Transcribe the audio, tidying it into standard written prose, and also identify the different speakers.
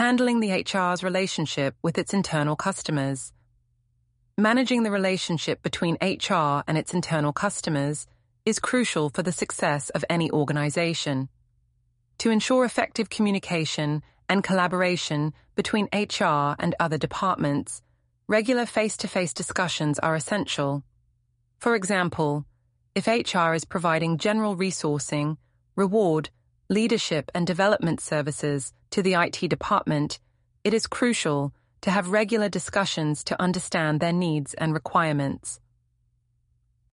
Speaker 1: handling the HR's relationship with its internal customers. Managing the relationship between HR and its internal customers is crucial for the success of any organization. To ensure effective communication and collaboration between HR and other departments, regular face-to-face discussions are essential. For example, if HR is providing general resourcing, reward, leadership and development services to the IT department, it is crucial to have regular discussions to understand their needs and requirements.